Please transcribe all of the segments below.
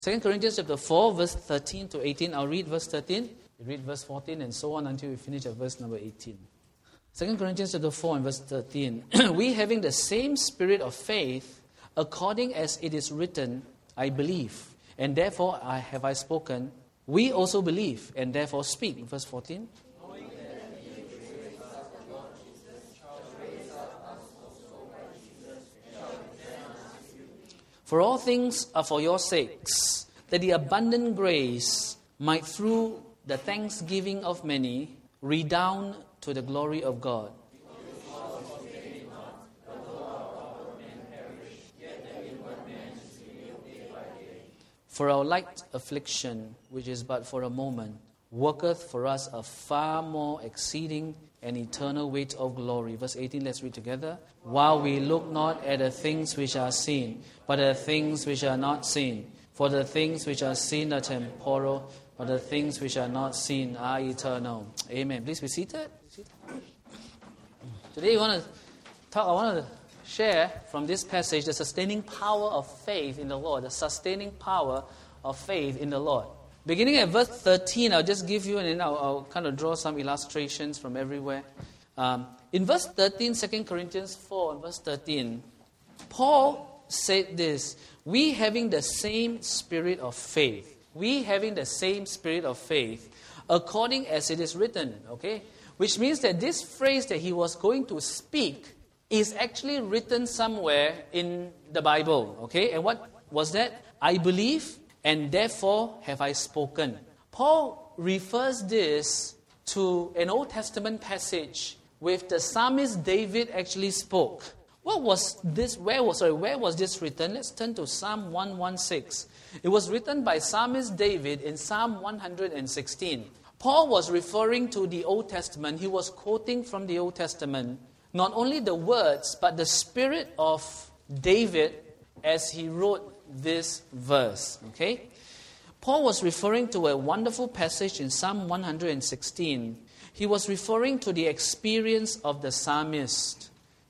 2 Corinthians chapter 4, verse 13 to 18. I'll read verse 13, you read verse 14, and so on until we finish at verse number 18. 2 Corinthians chapter 4 and verse 13. We having the same spirit of faith, according as it is written, I believe, and therefore have I spoken. We also believe, and therefore speak. Verse 14. For all things are for your sakes, that the abundant grace might through the thanksgiving of many redound to the glory of God. For our light affliction, which is but for a moment, worketh for us a far more exceeding and eternal weight of glory. Verse 18, let's read together. While we look not at the things which are seen, but at the things which are not seen. For the things which are seen are temporal, but the things which are not seen are eternal. Amen. Please be seated. Today I want to share from this passage the sustaining power of faith in the Lord. The sustaining power of faith in the Lord. Beginning at verse 13, I'll just give you, and then I'll kind of draw some illustrations from everywhere. In verse 13, 2 Corinthians 4 and verse 13, Paul said this, we having the same spirit of faith. We having the same spirit of faith, according as it is written. Okay? Which means that this phrase that he was going to speak is actually written somewhere in the Bible. Okay? And what was that? I believe, and therefore have I spoken. Paul refers this to an Old Testament passage with the psalmist David actually spoke. What was this? Where was this written? Let's turn to Psalm 116. It was written by psalmist David in Psalm 116. Paul was referring to the Old Testament. He was quoting from the Old Testament, not only the words, but the spirit of David as he wrote this verse. Okay? Paul was referring to a wonderful passage in Psalm 116. He was referring to the experience of the psalmist.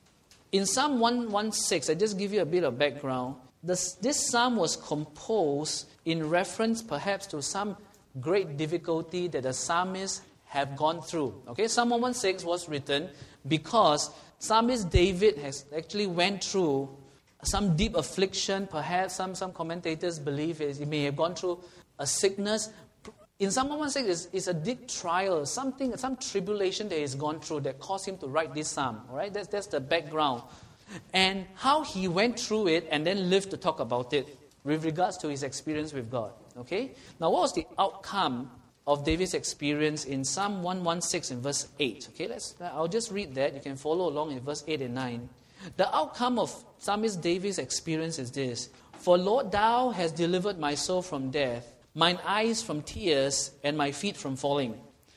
In Psalm 116, I just give you a bit of background. This psalm was composed in reference perhaps to some great difficulty that the psalmist have gone through. Okay, Psalm 116 was written because psalmist David has actually went through some deep affliction. Perhaps some commentators believe he may have gone through a sickness. In Psalm 116 is a deep trial, some tribulation that he's gone through that caused him to write this psalm. All right, that's the background, and how he went through it, and then lived to talk about it with regards to his experience with God. Okay, now what was the outcome of David's experience in Psalm 116 in verse 8? Okay, I'll just read that. You can follow along in verse 8 and 9. The outcome of psalmist David's experience is this: For Lord, thou hast delivered my soul from death, mine eyes from tears, and my feet from falling.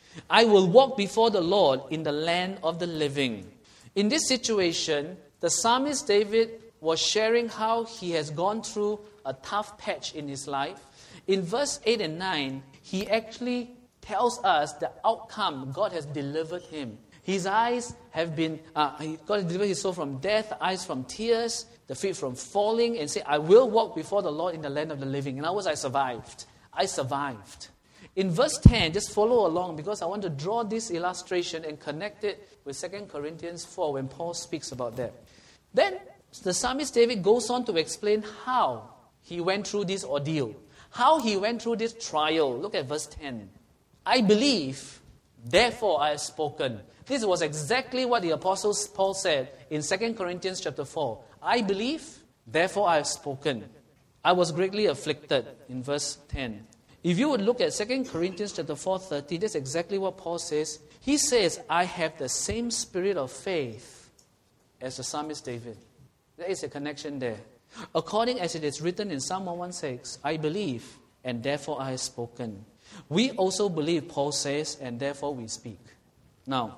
I will walk before the Lord in the land of the living. In this situation, the psalmist David was sharing how he has gone through a tough patch in his life. In verse 8 and 9, he actually tells us the outcome. God has delivered him. His eyes have been, God has delivered his soul from death, eyes from tears, the feet from falling, and say, I will walk before the Lord in the land of the living. In other words, I survived. I survived. In verse 10, just follow along because I want to draw this illustration and connect it with 2 Corinthians 4 when Paul speaks about that. Then the psalmist David goes on to explain how he went through this ordeal, how he went through this trial. Look at verse 10. I believe, therefore I have spoken. This was exactly what the Apostle Paul said in 2 Corinthians chapter 4. I believe, therefore I have spoken. I was greatly afflicted in verse 10. If you would look at 2 Corinthians chapter 4:30, that's exactly what Paul says. He says, I have the same spirit of faith as the psalmist David. There is a connection there. According as it is written in Psalm 116, I believe, and therefore I have spoken. We also believe, Paul says, and therefore we speak. Now,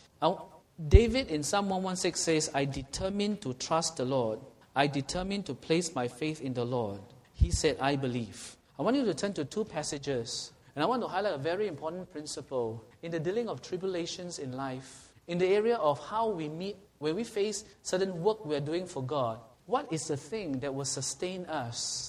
David in Psalm 116 says, I determined to trust the Lord. I determined to place my faith in the Lord. He said, I believe. I want you to turn to two passages. And I want to highlight a very important principle in the dealing of tribulations in life. In the area of how we meet, when we face certain work we are doing for God. What is the thing that will sustain us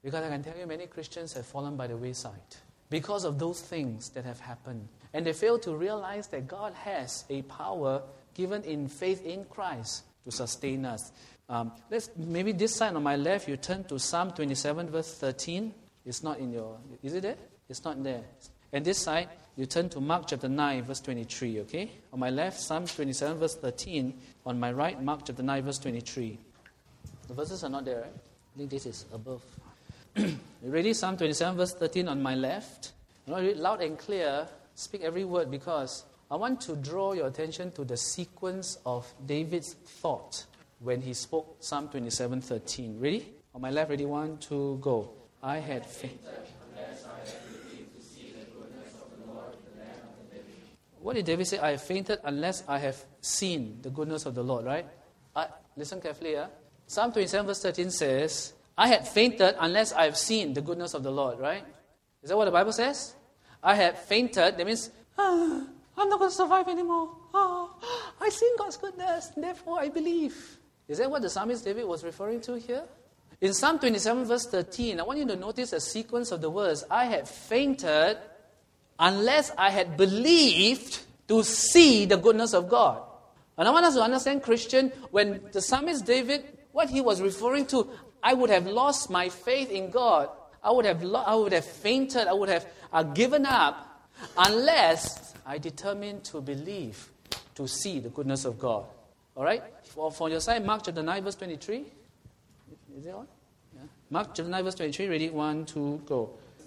Because I can tell you many Christians have fallen by the wayside because of those things that have happened. And they fail to realize that God has a power given in faith in Christ to sustain us. Maybe this side on my left, you turn to Psalm 27 verse 13. It's not in your, is it there? It's not there. And this side, you turn to Mark chapter 9 verse 23, okay? On my left, Psalm 27 verse 13. On my right, Mark chapter 9 verse 23. The verses are not there, right? I think this is above. You ready? Psalm 27 verse 13 on my left. I want to read loud and clear, speak every word, because I want to draw your attention to the sequence of David's thought when he spoke Psalm 27:13. Ready? On my left, ready? 1, 2, go. I had fainted unless I had believed to see the goodness of the Lord in the land of the living. What did David say? I have fainted unless I have seen the goodness of the Lord, right? Listen carefully. Psalm 27 verse 13 says, I had fainted unless I have seen the goodness of the Lord, right? Is that what the Bible says? I had fainted, that means, I'm not going to survive anymore. I've seen God's goodness, therefore I believe. Is that what the psalmist David was referring to here? In Psalm 27 verse 13, I want you to notice a sequence of the words. I had fainted unless I had believed to see the goodness of God. And I want us to understand, Christian, when the psalmist David, what he was referring to, I would have lost my faith in God. I would have fainted. I would have given up unless I determined to believe, to see the goodness of God. All right? For your side, Mark chapter 9, verse 23. Is it on? Yeah. Mark chapter 9, verse 23. Ready? 1, 2, go.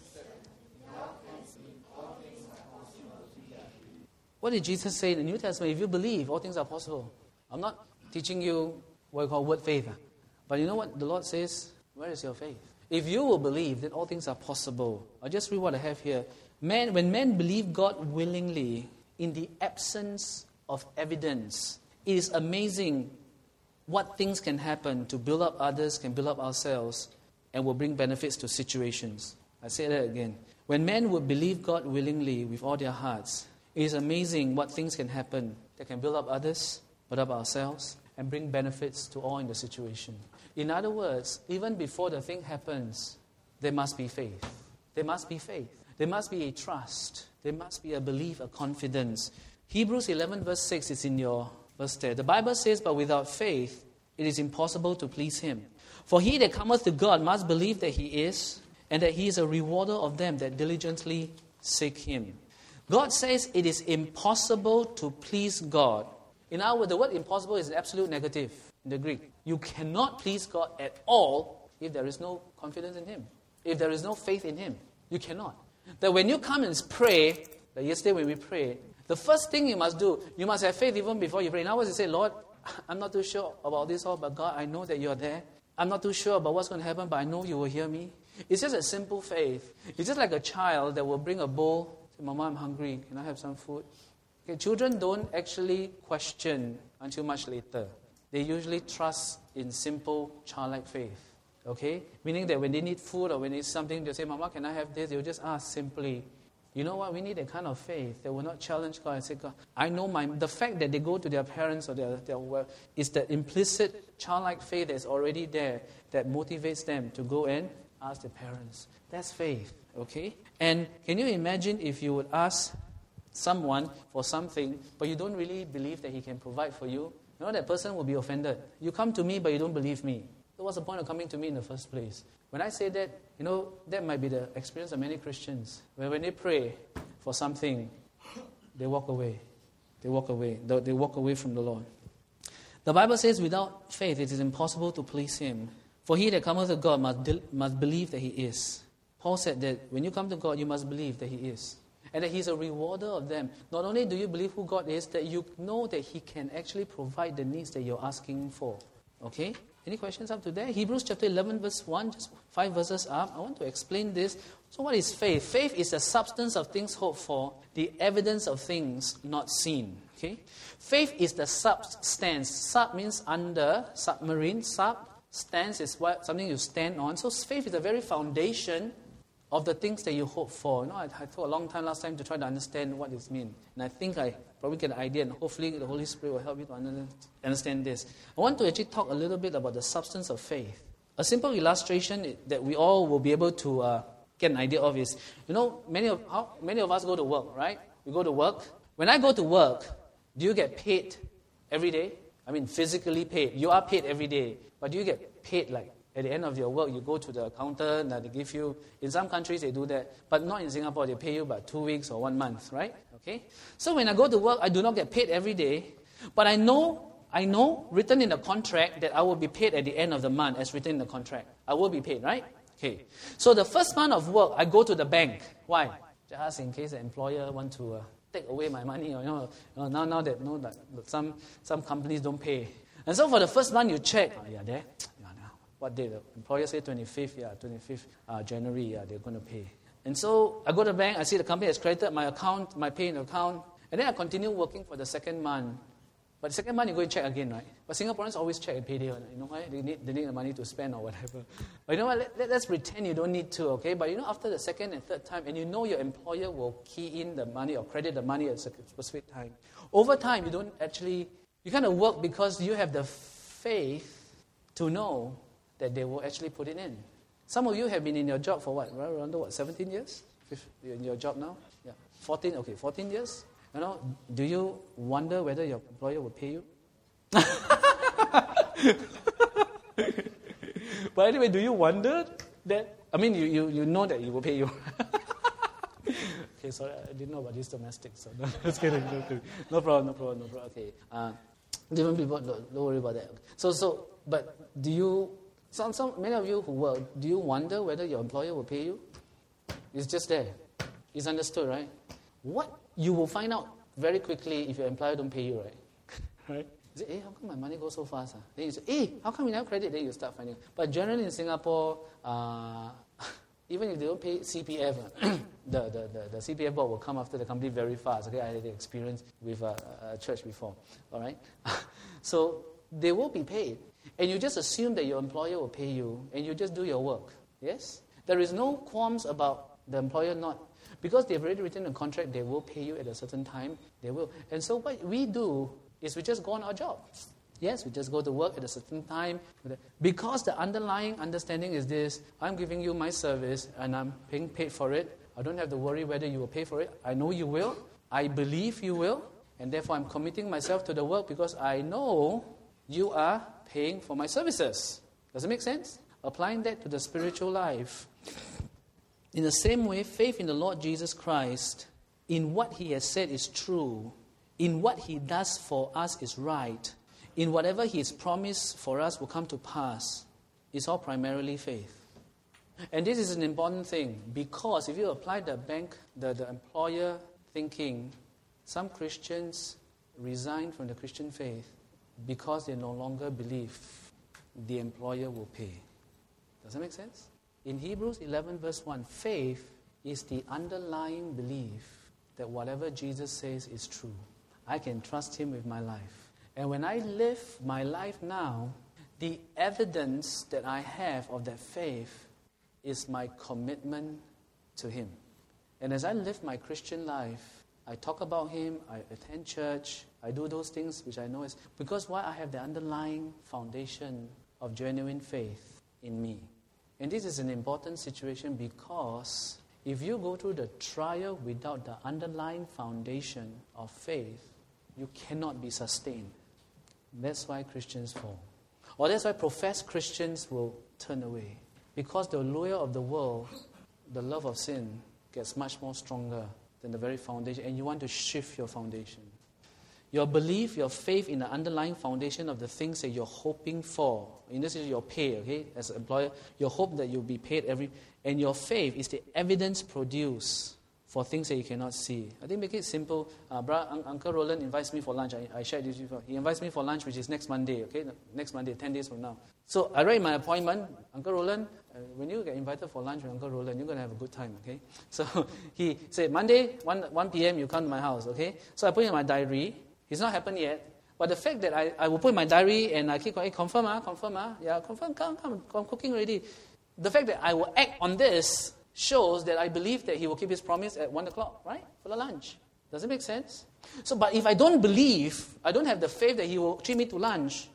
What did Jesus say in the New Testament? If you believe, all things are possible. I'm not teaching you what we call word faith. But you know what the Lord says? Where is your faith? If you will believe, then all things are possible. I'll just read what I have here. When men believe God willingly, in the absence of evidence, it is amazing what things can happen to build up others, can build up ourselves, and will bring benefits to situations. I say that again. When men would believe God willingly with all their hearts, it is amazing what things can happen that can build up others, build up ourselves, and bring benefits to all in the situation. In other words, even before the thing happens, there must be faith. There must be faith. There must be a trust. There must be a belief, a confidence. Hebrews 11 verse 6 is in your verse there. The Bible says, but without faith, it is impossible to please him. For he that cometh to God must believe that he is, and that he is a rewarder of them that diligently seek him. God says it is impossible to please God. In other words, the word impossible is an absolute negative in the Greek. You cannot please God at all if there is no confidence in him. If there is no faith in him, you cannot. That when you come and pray, like yesterday when we prayed, the first thing you must do, you must have faith even before you pray. In other words, you say, Lord, I'm not too sure about this all, but God, I know that you're there. I'm not too sure about what's going to happen, but I know you will hear me. It's just a simple faith. It's just like a child that will bring a bowl. Say, Mama, I'm hungry. Can I have some food? Okay, children don't actually question until much later. They usually trust in simple childlike faith. Okay? Meaning that when they need food or when they need something, they'll say, Mama, can I have this? They'll just ask simply. You know what? We need a kind of faith that will not challenge God and say, God, I know the fact that they go to their parents or their is the implicit childlike faith that's already there that motivates them to go and ask their parents. That's faith. Okay? And can you imagine if you would ask someone for something, but you don't really believe that he can provide for you? You know, that person will be offended. You come to me, but you don't believe me. So what's the point of coming to me in the first place? When I say that, you know, that might be the experience of many Christians. When they pray for something, they walk away. They walk away. They walk away from the Lord. The Bible says without faith it is impossible to please him. For he that cometh to God must believe that he is. Paul said that when you come to God, you must believe that he is. And that he's a rewarder of them. Not only do you believe who God is, that you know that he can actually provide the needs that you're asking for. Okay? Any questions up to there? Hebrews chapter 11 verse 1, just 5 verses up. I want to explain this. So what is faith? Faith is the substance of things hoped for, the evidence of things not seen. Okay? Faith is the substance. Sub means under, submarine. Substance is something you stand on. So faith is the very foundation of the things that you hope for. You know, I took a long time last time to try to understand what this means. And I think I probably get an idea, and hopefully the Holy Spirit will help you to understand this. I want to actually talk a little bit about the substance of faith. A simple illustration that we all will be able to get an idea of is, many of us go to work, right? We go to work. When I go to work, do you get paid every day? I mean, physically paid. You are paid every day. But do you get paid like at the end of your work, you go to the accountant and they give you, in some countries they do that, but not in Singapore, they pay you about 2 weeks or 1 month, right? Okay? So when I go to work, I do not get paid every day, but I know written in the contract that I will be paid at the end of the month as written in the contract. I will be paid, right? Okay. So the first month of work, I go to the bank. Why? Just in case the employer want to take away my money, now that some companies don't pay. And so for the first month, you check, there. What day? The employer say 25th January, they're going to pay. And so I go to the bank, I see the company has credited my account, my pay in account, and then I continue working for the second month. But the second month, you go and check again, right? But Singaporeans always check at payday. You know why? They need the money to spend or whatever. But you know what? Let's pretend you don't need to, okay? But after the second and third time, and your employer will key in the money or credit the money at a specific time. Over time, you kind of work because you have the faith to know that they will actually put it in. Some of you have been in your job for around 17 years? You're in your job now? Yeah. 14 years? Do you wonder whether your employer will pay you? But anyway, do you wonder that? I mean, you know that he will pay you. Okay, sorry, I didn't know about this domestic, so no, just kidding. No problem. Okay, different people, don't worry about that. So, but do you? Many of you who work, do you wonder whether your employer will pay you? It's just there. It's understood, right? What you will find out very quickly if your employer don't pay you, right? Right? You say, how come my money goes so fast? Then you say, how come you never credit? Then you start finding. But generally in Singapore, even if they don't pay CPF, the CPF board will come after the company very fast. Okay, I had the experience with a church before. All right, so they will be paid. And you just assume that your employer will pay you, and you just do your work. Yes? There is no qualms about the employer not. Because they've already written a contract, they will pay you at a certain time. They will. And so what we do is we just go on our job. Yes, we just go to work at a certain time. Because the underlying understanding is this, I'm giving you my service, and I'm being paid for it. I don't have to worry whether you will pay for it. I know you will. I believe you will. And therefore, I'm committing myself to the work because I know you are paying for my services. Does it make sense? Applying that to the spiritual life. In the same way, faith in the Lord Jesus Christ, in what He has said is true, in what He does for us is right, in whatever He has promised for us will come to pass, is all primarily faith. And this is an important thing, because if you apply the employer thinking, some Christians resign from the Christian faith because they no longer believe the employer will pay. Does that make sense? In Hebrews 11 verse 1, faith is the underlying belief that whatever Jesus says is true. I can trust Him with my life. And when I live my life now, the evidence that I have of that faith is my commitment to Him. And as I live my Christian life, I talk about Him, I attend church, I do those things which I know is because why? I have the underlying foundation of genuine faith in me. And this is an important situation because if you go through the trial without the underlying foundation of faith, you cannot be sustained. That's why Christians fall. Or that's why professed Christians will turn away. Because the lure of the world, the love of sin, gets much more stronger than the very foundation. And you want to shift your foundation. Your belief, your faith in the underlying foundation of the things that you're hoping for. In this is your pay, okay? As an employer, your hope that you'll be paid and your faith is the evidence produced for things that you cannot see. I think make it simple. Uncle Roland invites me for lunch. I shared this before. He invites me for lunch, which is next Monday, okay? Next Monday, 10 days from now. So I write my appointment. Uncle Roland, when you get invited for lunch with Uncle Roland, you're going to have a good time, okay? So he said, Monday, 1 p.m., you come to my house, okay? So I put in my diary. It's not happened yet. But the fact that I will put in my diary and I keep going, confirm. Yeah, confirm, come, I'm cooking already. The fact that I will act on this shows that I believe that He will keep His promise at 1 o'clock, right? For the lunch. Does it make sense? So, but if I don't believe, I don't have the faith that He will treat me to lunch,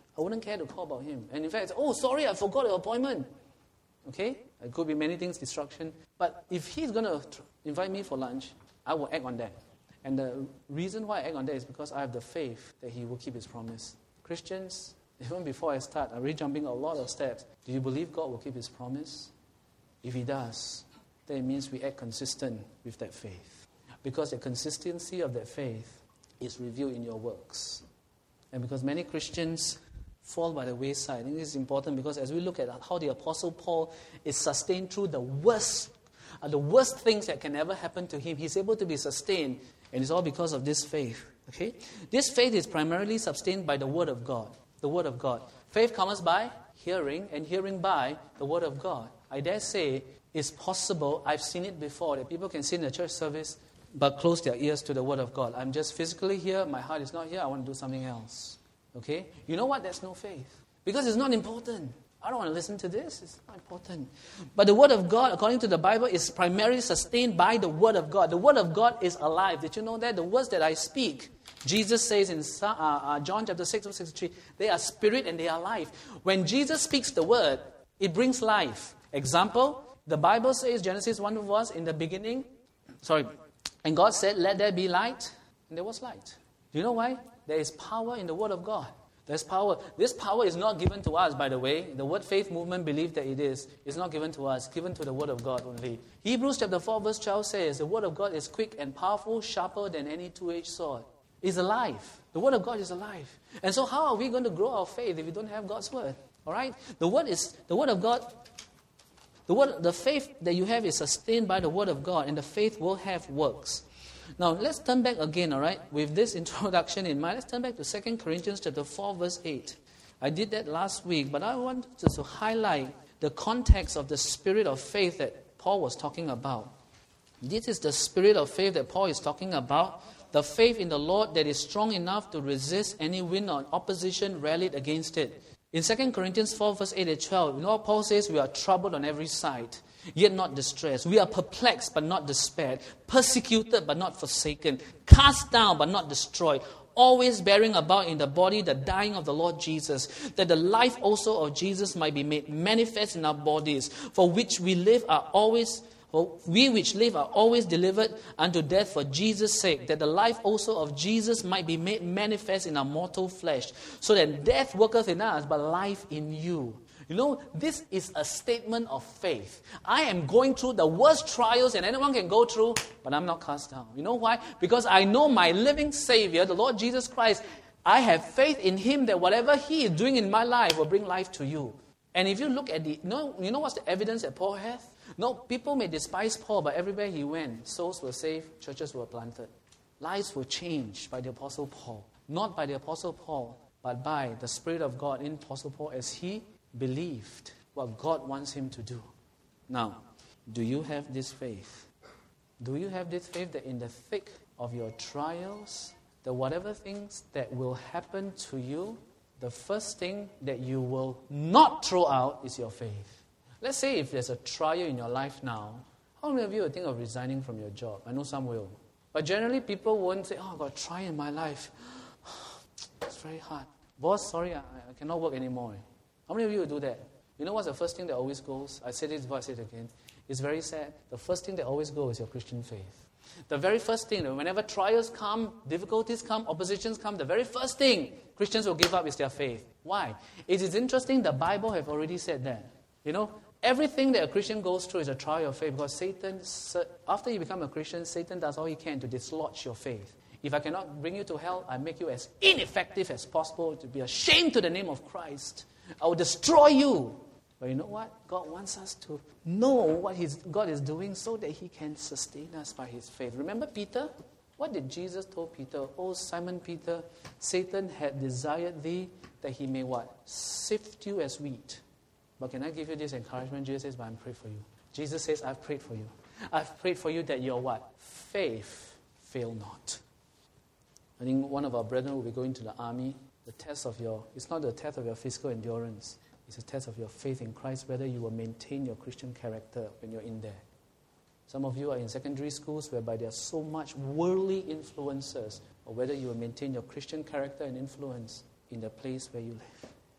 I wouldn't care to call about him. And in fact, oh, sorry, I forgot your appointment. Okay? It could be many things, distraction. But if he's going to invite me for lunch, I will act on that. And the reason why I act on that is because I have the faith that he will keep his promise. Christians, even before I start, I'm really jumping a lot of steps. Do you believe God will keep his promise? If he does, then it means we act consistent with that faith. Because the consistency of that faith is revealed in your works. And because many Christians fall by the wayside, I think this is important because as we look at how the Apostle Paul is sustained through the worst things that can ever happen to him, he's able to be sustained, and it's all because of this faith. Okay? This faith is primarily sustained by the Word of God. The Word of God. Faith comes by hearing, and hearing by the Word of God. I dare say it's possible, I've seen it before, that people can sit in a church service but close their ears to the Word of God. I'm just physically here, my heart is not here, I want to do something else. Okay? You know what? That's no faith. Because it's not important. I don't want to listen to this. It's not important. But the Word of God, according to the Bible, is primarily sustained by the Word of God. The Word of God is alive. Did you know that? The words that I speak, Jesus says in John chapter 6, verse 63, they are spirit and they are life. When Jesus speaks the Word, it brings life. Example, the Bible says, Genesis 1 verse, in the beginning, and God said, let there be light, and there was light. Do you know why? There is power in the Word of God. There's power. This power is not given to us, by the way. The Word Faith Movement believe that it is. It's not given to us. It's given to the Word of God only. Hebrews chapter 4 verse 12 says, the Word of God is quick and powerful, sharper than any two-edged sword. It's alive. The Word of God is alive. And so how are we going to grow our faith if we don't have God's Word? All right? The Word of God. The faith that you have is sustained by the Word of God, and the faith will have works. Now, let's turn back again, all right? With this introduction in mind, let's turn back to 2 Corinthians chapter 4, verse 8. I did that last week, but I want to highlight the context of the spirit of faith that Paul was talking about. This is the spirit of faith that Paul is talking about, the faith in the Lord that is strong enough to resist any wind or opposition rallied against it. In 2 Corinthians 4, verse 8 and 12, you know what Paul says? We are troubled on every side, yet not distressed. We are perplexed, but not despaired. Persecuted, but not forsaken. Cast down, but not destroyed. Always bearing about in the body the dying of the Lord Jesus, that the life also of Jesus might be made manifest in our bodies, for which we which live are always delivered unto death for Jesus' sake, that the life also of Jesus might be made manifest in our mortal flesh, so that death worketh in us, but life in you. You know, this is a statement of faith. I am going through the worst trials that anyone can go through, but I'm not cast down. You know why? Because I know my living Savior, the Lord Jesus Christ. I have faith in Him that whatever He is doing in my life will bring life to you. And if you look at you know what's the evidence that Paul has? No, people may despise Paul, but everywhere he went, souls were saved, churches were planted. Lives were changed by the Apostle Paul. Not by the Apostle Paul, but by the Spirit of God in Apostle Paul as he believed what God wants him to do. Now, do you have this faith? Do you have this faith that in the thick of your trials, that whatever things that will happen to you, the first thing that you will not throw out is your faith? Let's say if there's a trial in your life now, how many of you will think of resigning from your job? I know some will. But generally people won't say, oh, I've got a trial in my life. It's very hard. Boss, sorry, I cannot work anymore. How many of you will do that? You know what's the first thing that always goes? I said it before, I say it again. It's very sad. The first thing that always goes is your Christian faith. The very first thing, whenever trials come, difficulties come, oppositions come, the very first thing Christians will give up is their faith. Why? It is interesting, the Bible have already said that. You know, everything that a Christian goes through is a trial of faith, because Satan, after you become a Christian, Satan does all he can to dislodge your faith. If I cannot bring you to hell, I make you as ineffective as possible, to be ashamed to the name of Christ. I will destroy you. But you know what? God wants us to know what God is doing so that He can sustain us by His faith. Remember Peter? What did Jesus told Peter? Oh, Simon Peter, Satan had desired thee that he may what? Sift you as wheat. But can I give you this encouragement? Jesus says, but I'm praying for you. Jesus says, I've prayed for you. I've prayed for you that your what? Faith fail not. I think one of our brethren will be going to the army. The test of it's not the test of your physical endurance. It's a test of your faith in Christ, whether you will maintain your Christian character when you're in there. Some of you are in secondary schools whereby there are so much worldly influences, or whether you will maintain your Christian character and influence in the place where you live.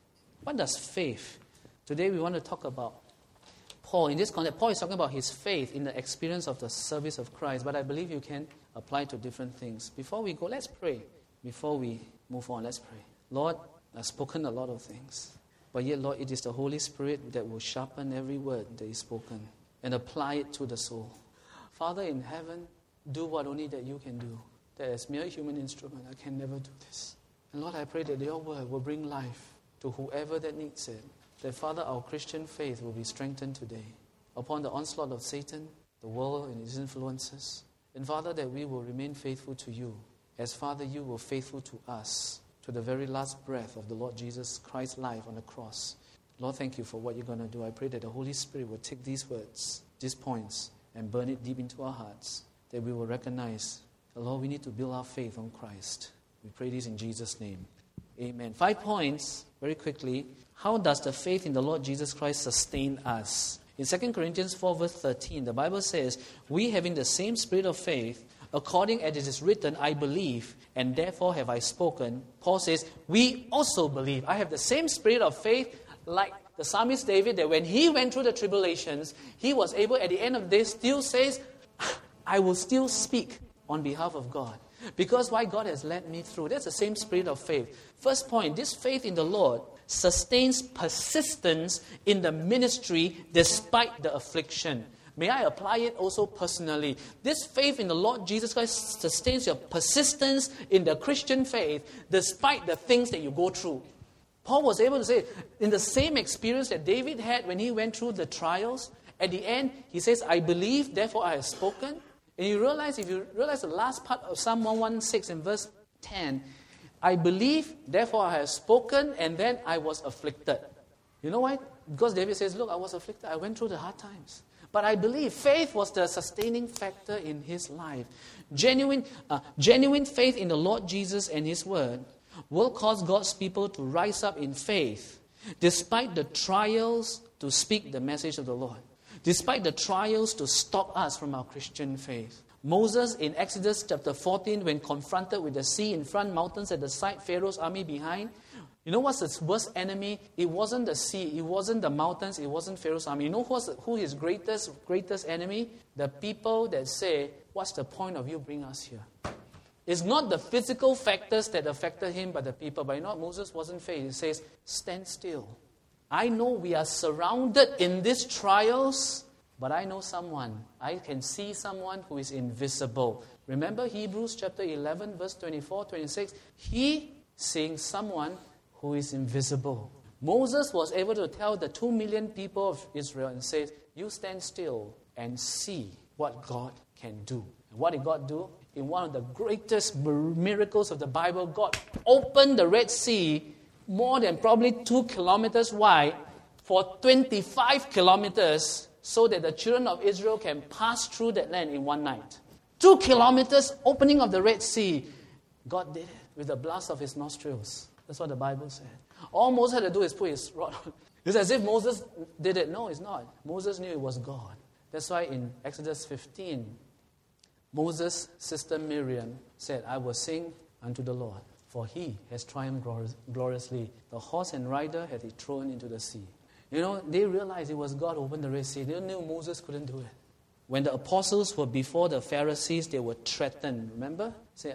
What does faith? Today we want to talk about Paul. In this context, Paul is talking about his faith in the experience of the service of Christ, but I believe you can apply to different things. Before we go, let's pray. Before we move on, let's pray. Lord, I've spoken a lot of things, but yet, Lord, it is the Holy Spirit that will sharpen every word that is spoken and apply it to the soul. Father in heaven, do what only that you can do. That as mere human instrument, I can never do this. And Lord, I pray that your word will bring life to whoever that needs it. That, Father, our Christian faith will be strengthened today upon the onslaught of Satan, the world and its influences. And, Father, that we will remain faithful to you, as, Father, you were faithful to us, to the very last breath of the Lord Jesus Christ's life on the cross. Lord, thank you for what you're going to do. I pray that the Holy Spirit will take these words, these points, and burn it deep into our hearts, that we will recognize, Lord, we need to build our faith on Christ. We pray this in Jesus' name. Amen. 5 points, very quickly. How does the faith in the Lord Jesus Christ sustain us? In 2 Corinthians 4 verse 13, the Bible says, we having the same spirit of faith, according as it is written, I believe, and therefore have I spoken. Paul says, we also believe. I have the same spirit of faith like the psalmist David, that when he went through the tribulations, he was able at the end of this still says, I will still speak on behalf of God. Because why God has led me through. That's the same spirit of faith. First point, this faith in the Lord sustains persistence in the ministry despite the affliction. May I apply it also personally? This faith in the Lord Jesus Christ sustains your persistence in the Christian faith despite the things that you go through. Paul was able to say, in the same experience that David had when he went through the trials, at the end, he says, I believe, therefore I have spoken. And you realize, if you realize the last part of Psalm 116 in verse 10, I believe, therefore I have spoken, and then I was afflicted. You know why? Because David says, look, I was afflicted. I went through the hard times. But I believe faith was the sustaining factor in his life. Genuine faith in the Lord Jesus and his word will cause God's people to rise up in faith despite the trials to speak the message of the Lord. Despite the trials to stop us from our Christian faith. Moses in Exodus chapter 14, when confronted with the sea in front, mountains at the side, Pharaoh's army behind. You know what's his worst enemy? It wasn't the sea, it wasn't the mountains, it wasn't Pharaoh's army. You know who his greatest enemy? The people that say, what's the point of you bringing us here? It's not the physical factors that affected him, but the people. But you know what? Moses wasn't faith. He says, stand still. I know we are surrounded in these trials, but I know someone. I can see someone who is invisible. Remember Hebrews chapter 11, verse 24, 26? He seeing someone who is invisible. Moses was able to tell the 2 million people of Israel and says, you stand still and see what God can do. And what did God do? In one of the greatest miracles of the Bible, God opened the Red Sea more than probably 2 kilometers wide for 25 kilometers so that the children of Israel can pass through that land in one night. 2 kilometers opening of the Red Sea. God did it with the blast of his nostrils. That's what the Bible said. All Moses had to do is put his rod on. It's as if Moses did it. No, it's not. Moses knew it was God. That's why in Exodus 15, Moses' sister Miriam said, I will sing unto the Lord, for he has triumphed gloriously. The horse and rider had he thrown into the sea. You know, they realized it was God who opened the Red Sea. They knew Moses couldn't do it. When the apostles were before the Pharisees, they were threatened. Remember? Say,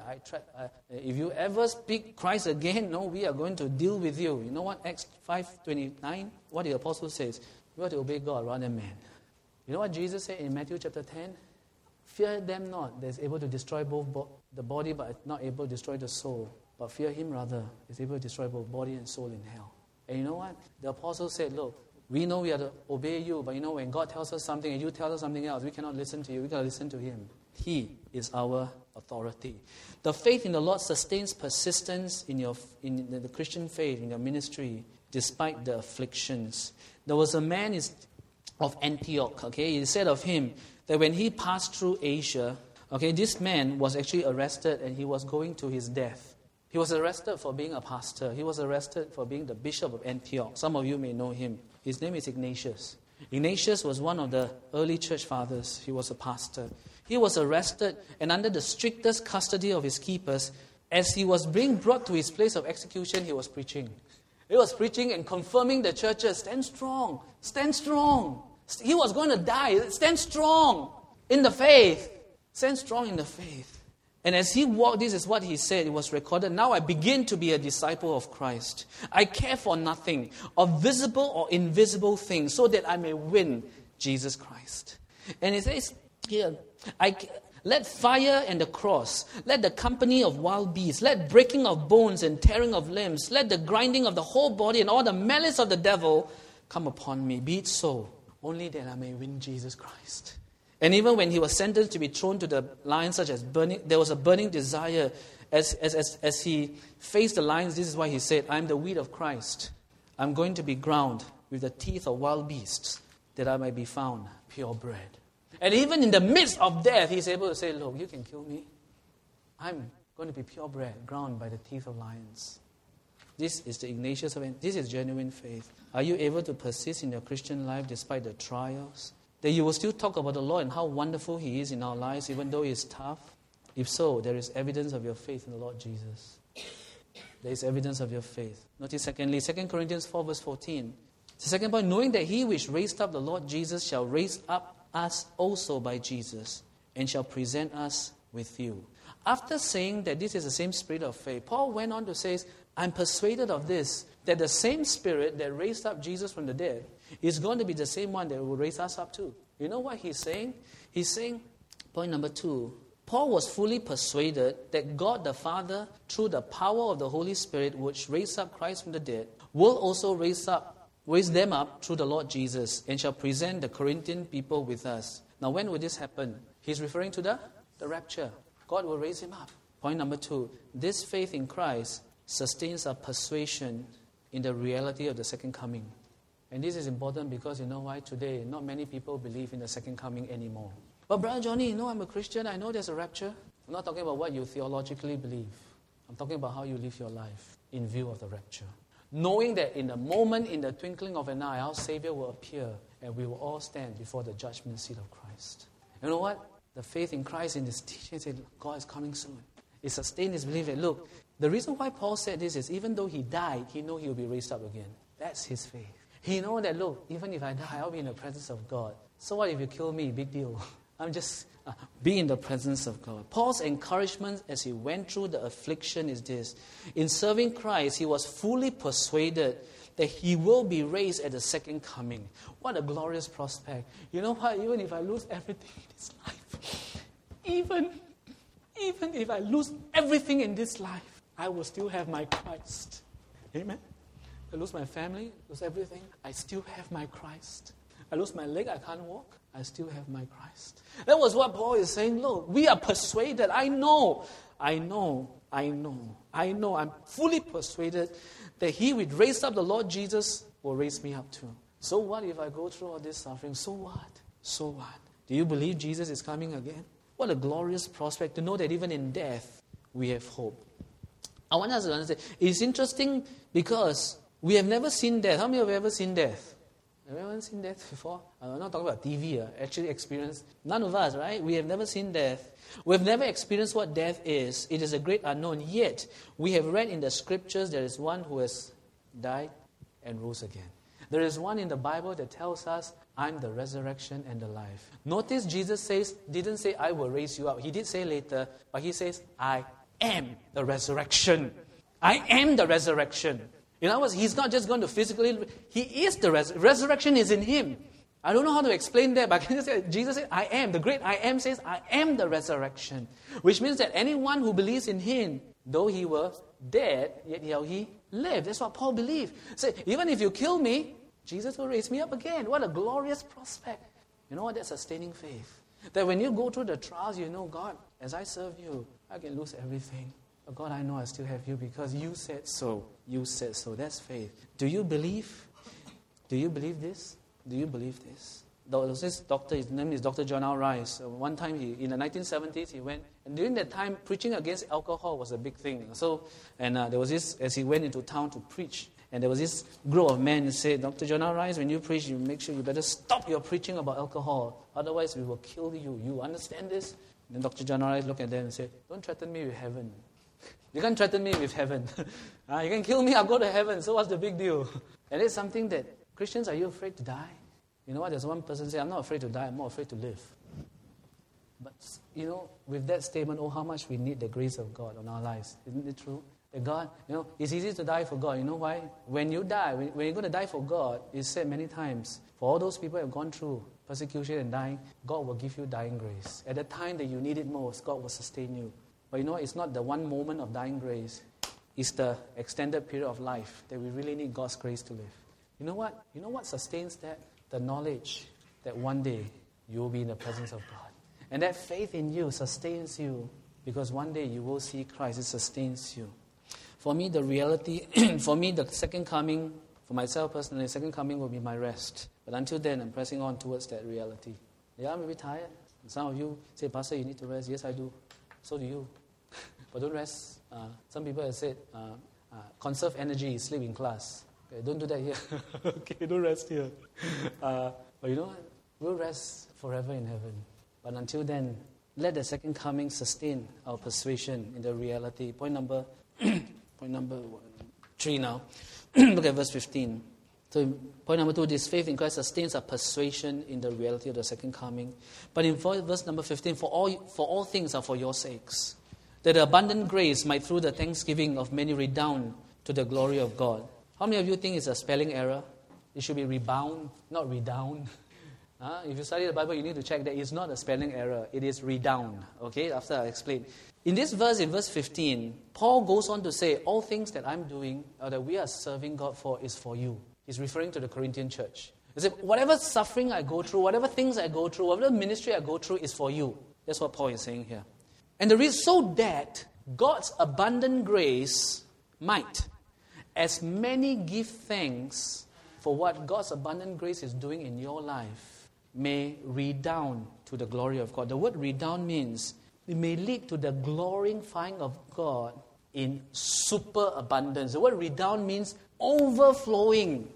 if you ever speak Christ again, no, we are going to deal with you. You know what? Acts 5:29, what the apostle says, we have to obey God rather than man. You know what Jesus said in Matthew chapter 10? Fear them not, that is able to destroy both the body, but not able to destroy the soul. But fear him rather, is able to destroy both body and soul in hell. And you know what? The apostle said, look, we know we have to obey you, but you know when God tells us something and you tell us something else, we cannot listen to you, we got to listen to him. He is our authority. The faith in the Lord sustains persistence in the Christian faith, in your ministry, despite the afflictions. There was a man of Antioch, okay, he said of him that when he passed through Asia, okay, this man was actually arrested and he was going to his death. He was arrested for being a pastor. He was arrested for being the bishop of Antioch. Some of you may know him. His name is Ignatius. Ignatius was one of the early church fathers. He was a pastor. He was arrested and under the strictest custody of his keepers. As he was being brought to his place of execution, he was preaching. He was preaching and confirming the churches, stand strong, stand strong. He was going to die, stand strong in the faith. Stand strong in the faith. And as he walked, this is what he said, it was recorded, now I begin to be a disciple of Christ. I care for nothing, of visible or invisible things, so that I may win Jesus Christ. And it says here, let fire and the cross, let the company of wild beasts, let breaking of bones and tearing of limbs, let the grinding of the whole body and all the malice of the devil come upon me. Be it so, only that I may win Jesus Christ. And even when he was sentenced to be thrown to the lions, such as burning, there was a burning desire as he faced the lions. This is why he said, I am the wheat of Christ. I'm going to be ground with the teeth of wild beasts, that I might be found pure bread. And even in the midst of death, he's able to say, look, you can kill me. I'm going to be pure bread, ground by the teeth of lions. This is the Ignatius of it. This is genuine faith. Are you able to persist in your Christian life despite the trials? That you will still talk about the Lord and how wonderful He is in our lives, even though He is tough? If so, there is evidence of your faith in the Lord Jesus. There is evidence of your faith. Notice secondly, 2 Corinthians 4 verse 14. The second point, knowing that He which raised up the Lord Jesus shall raise up us also by Jesus, and shall present us with you. After saying that this is the same spirit of faith, Paul went on to say, I'm persuaded of this, that the same Spirit that raised up Jesus from the dead is going to be the same one that will raise us up too. You know what he's saying? He's saying, point number 2, Paul was fully persuaded that God the Father, through the power of the Holy Spirit, which raised up Christ from the dead, will also raise them up through the Lord Jesus, and shall present the Corinthian people with us. Now when will this happen? He's referring to the rapture. God will raise him up. Point number 2, this faith in Christ sustains our persuasion in the reality of the second coming. And this is important because you know why? Today, not many people believe in the second coming anymore. But Brother Johnny, you know I'm a Christian, I know there's a rapture. I'm not talking about what you theologically believe. I'm talking about how you live your life in view of the rapture. Knowing that in the moment, in the twinkling of an eye, our Savior will appear and we will all stand before the judgment seat of Christ. You know what? The faith in Christ in this teaching said, God is coming soon. It sustained his belief that, look, the reason why Paul said this is even though he died, he knew he will be raised up again. That's his faith. He knows that, look, even if I die, I'll be in the presence of God. So what if you kill me? Big deal. I'm just be in the presence of God. Paul's encouragement as he went through the affliction is this. In serving Christ, he was fully persuaded that he will be raised at the second coming. What a glorious prospect. You know what? Even if I lose everything in this life, even if I lose everything in this life, I will still have my Christ. Amen? I lose my family, lose everything, I still have my Christ. I lose my leg, I can't walk, I still have my Christ. That was what Paul is saying. Look, we are persuaded. I'm fully persuaded that he which raised up the Lord Jesus will raise me up too. So what if I go through all this suffering? So what? So what? Do you believe Jesus is coming again? What a glorious prospect to know that even in death, we have hope. I want us to understand, it's interesting because we have never seen death. How many of you have ever seen death? Have you ever seen death before? I'm not talking about TV. Actually experienced. None of us, right? We have never seen death. We have never experienced what death is. It is a great unknown. Yet, we have read in the scriptures there is one who has died and rose again. There is one in the Bible that tells us, I'm the resurrection and the life. Notice Jesus didn't say, I will raise you up. He did say later, but he says, I am the resurrection. I am the resurrection. In other words, he's not just going to physically, he is the resurrection is in him. I don't know how to explain that, but I can just say, Jesus said, I am. The great I am says, I am the resurrection. Which means that anyone who believes in him, though he were dead, yet he lived. That's what Paul believed. So even if you kill me, Jesus will raise me up again. What a glorious prospect. You know what? That's sustaining faith. That when you go through the trials, you know, God, as I serve you, I can lose everything. But God, I know I still have you because you said so. You said so. That's faith. Do you believe? Do you believe this? Do you believe this? There was this doctor, his name is Dr. John R. Rice. One time, in the 1970s, he went, and during that time, preaching against alcohol was a big thing. So, there was this, as he went into town to preach, and there was this group of men who said, Dr. John R. Rice, when you preach, you make sure you better stop your preaching about alcohol. Otherwise, we will kill you. You understand this? Then Dr. John R. Rice looked at them and said, don't threaten me with heaven. You can't threaten me with heaven. You can kill me, I'll go to heaven. So what's the big deal? And it's something that, Christians, are you afraid to die? You know what? There's one person say, I'm not afraid to die, I'm more afraid to live. But, with that statement, how much we need the grace of God on our lives. Isn't it true? That God, it's easy to die for God. You know why? When you die, when you're going to die for God, it's said many times, for all those people who have gone through persecution and dying, God will give you dying grace. At the time that you need it most, God will sustain you. But it's not the one moment of dying grace. It's the extended period of life that we really need God's grace to live. You know what? You know what sustains that? The knowledge that one day you will be in the presence of God. And that faith in you sustains you because one day you will see Christ. It sustains you. For me, the reality, the second coming, for myself personally, the second coming will be my rest. But until then, I'm pressing on towards that reality. Yeah, I may be tired. Some of you say, Pastor, you need to rest. Yes, I do. So do you. But don't rest. Some people have said, conserve energy, sleep in class. Okay, don't do that here. Okay, don't rest here. But you know what? We'll rest forever in heaven. But until then, let the second coming sustain our persuasion in the reality. Point number 3 now. Look at verse 15. So point number 2, this faith in Christ sustains our persuasion in the reality of the second coming. But in verse number 15, for all things are for your sakes, that the abundant grace might through the thanksgiving of many redound to the glory of God. How many of you think it's a spelling error? It should be rebound, not redound. If you study the Bible, you need to check that it's not a spelling error. It is redound. Okay, after I explain. In this verse, in verse 15, Paul goes on to say, all things that I'm doing, or that we are serving God for, is for you. He's referring to the Corinthian church. He said, whatever suffering I go through, whatever things I go through, whatever ministry I go through is for you. That's what Paul is saying here. And the reason so that God's abundant grace might, as many give thanks for what God's abundant grace is doing in your life, may redound to the glory of God. The word redound means it may lead to the glorifying of God in superabundance. The word redound means overflowing.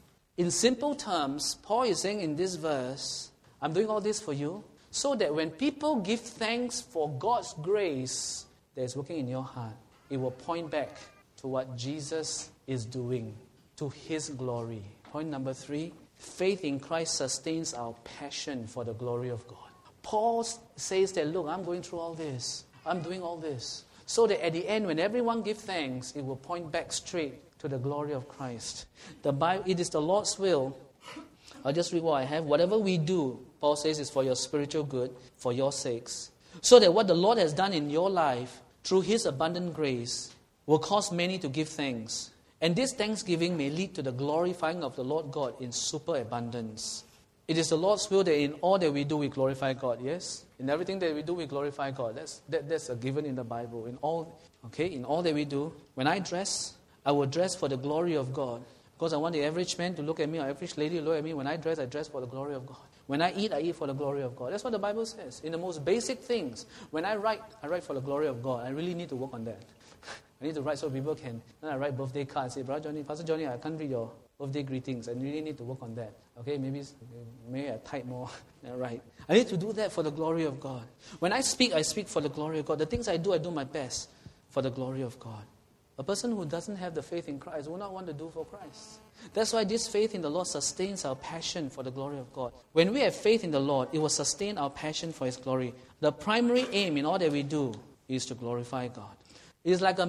In simple terms, Paul is saying in this verse, I'm doing all this for you, so that when people give thanks for God's grace that is working in your heart, it will point back to what Jesus is doing, to His glory. Point number 3, faith in Christ sustains our passion for the glory of God. Paul says that, look, I'm going through all this. I'm doing all this. So that at the end, when everyone gives thanks, it will point back straight to the glory of Christ. The Bible, it is the Lord's will. I'll just read what I have. Whatever we do, Paul says, is for your spiritual good, for your sakes. So that what the Lord has done in your life, through His abundant grace, will cause many to give thanks. And this thanksgiving may lead to the glorifying of the Lord God in superabundance. It is the Lord's will that in all that we do, we glorify God, yes? In everything that we do, we glorify God. That's a given in the Bible. In all that we do, when I dress, I will dress for the glory of God. Because I want the average man to look at me, or average lady to look at me. When I dress for the glory of God. When I eat for the glory of God. That's what the Bible says. In the most basic things. When I write for the glory of God. I really need to work on that. I need to write so people can. Then I write birthday cards. Say, Pastor Johnny, I can't read your birthday greetings. I really need to work on that. Okay, maybe I type more. Right. I need to do that for the glory of God. When I speak for the glory of God. The things I do my best for the glory of God. A person who doesn't have the faith in Christ will not want to do for Christ. That's why this faith in the Lord sustains our passion for the glory of God. When we have faith in the Lord, it will sustain our passion for His glory. The primary aim in all that we do is to glorify God. It's like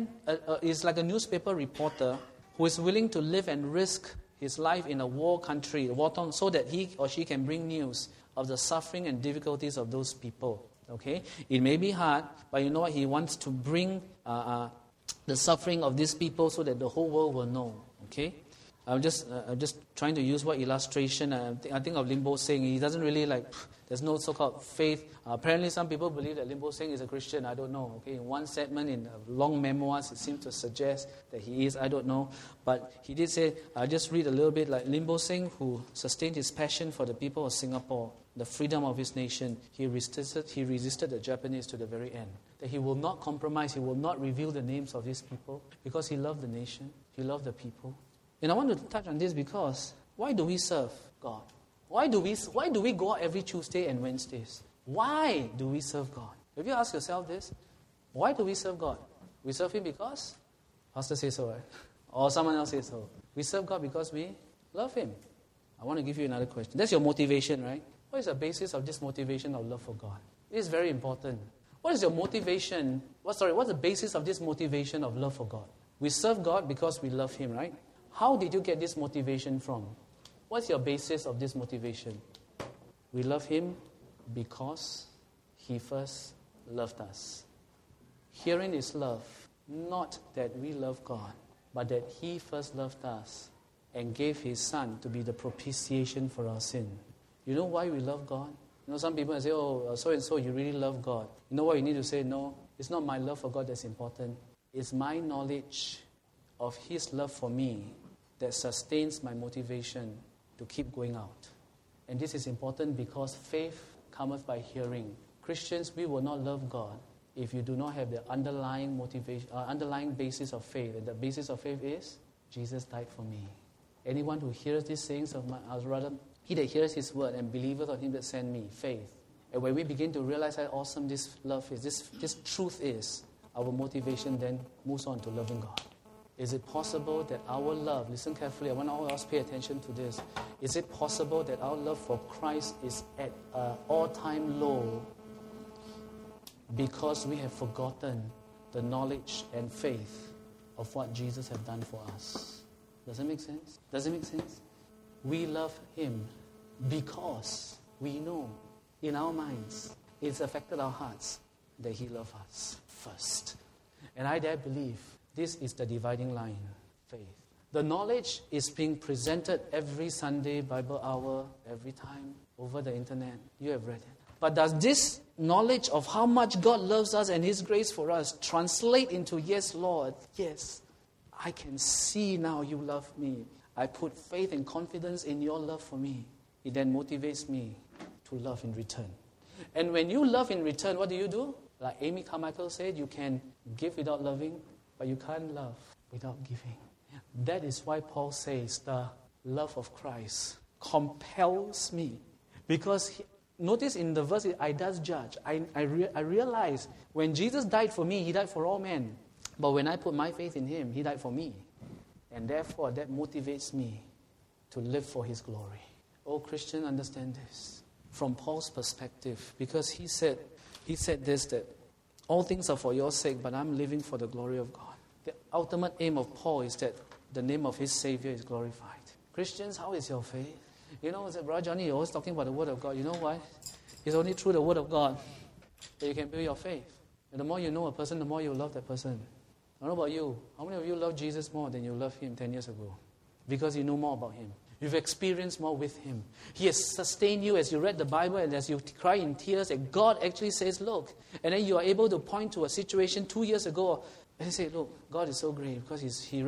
a newspaper reporter who is willing to live and risk his life in a war country, war-torn, so that he or she can bring news of the suffering and difficulties of those people. Okay, it may be hard, but you know what? He wants to bring the suffering of these people so that the whole world will know. Okay, I'm just trying to use what illustration. I think of Lim Bo Seng. He doesn't really there's no so-called faith. Apparently, some people believe that Lim Bo Seng is a Christian. I don't know. Okay, in one segment in long memoirs, it seems to suggest that he is. I don't know, but he did say. I'll just read a little bit. Like Lim Bo Seng, who sustained his passion for the people of Singapore, the freedom of his nation, he resisted the Japanese to the very end. That he will not compromise. He will not reveal the names of these people because he loved the nation. He loved the people. And I want to touch on this because why do we serve God? Why do we go out every Tuesday and Wednesdays? Why do we serve God? Have you asked yourself this? Why do we serve God? We serve Him because Pastor says so, right? Or someone else says so. We serve God because we love Him. I want to give you another question. That's your motivation, right? What is the basis of this motivation of love for God? It is very important. What is your motivation? What's the basis of this motivation of love for God? We serve God because we love Him, right? How did you get this motivation from? What's your basis of this motivation? We love Him because He first loved us. Herein is love, not that we love God, but that He first loved us and gave His Son to be the propitiation for our sin. You know why we love God? You know, some people say, oh, so-and-so, you really love God. You know what you need to say? No, it's not my love for God that's important. It's my knowledge of His love for me that sustains my motivation to keep going out. And this is important because faith cometh by hearing. Christians, we will not love God if you do not have the underlying motivation, underlying basis of faith. And the basis of faith is, Jesus died for me. Anyone who hears these sayings of mine, he that hears His word and believeth on Him that sent me, faith. And when we begin to realize how awesome this love is, this truth is, our motivation then moves on to loving God. Is it possible that our love, listen carefully, I want all of us to pay attention to this. Is it possible that our love for Christ is at an all-time low because we have forgotten the knowledge and faith of what Jesus has done for us? Does it make sense? Does it make sense? We love Him because we know in our minds, it's affected our hearts that He loves us first. And I dare believe this is the dividing line, faith. The knowledge is being presented every Sunday, Bible hour, every time, over the internet. You have read it. But does this knowledge of how much God loves us and His grace for us translate into, yes, Lord, yes, I can see now you love me. I put faith and confidence in your love for me. It then motivates me to love in return. And when you love in return, what do? Like Amy Carmichael said, you can give without loving, but you can't love without giving. That is why Paul says the love of Christ compels me. Because notice in the verse, I does judge. I realize when Jesus died for me, He died for all men. But when I put my faith in Him, He died for me. And therefore, that motivates me to live for His glory. Oh, Christian, understand this. From Paul's perspective, because he said this, that all things are for your sake, but I'm living for the glory of God. The ultimate aim of Paul is that the name of his Savior is glorified. Christians, how is your faith? You know, Brother Johnny, you're always talking about the Word of God. You know why? It's only through the Word of God that you can build your faith. And the more you know a person, the more you love that person. I don't know about you. How many of you love Jesus more than you loved Him 10 years ago? Because you know more about Him. You've experienced more with Him. He has sustained you as you read the Bible and as you cry in tears that God actually says, look. And then you are able to point to a situation 2 years ago and say, look, God is so great because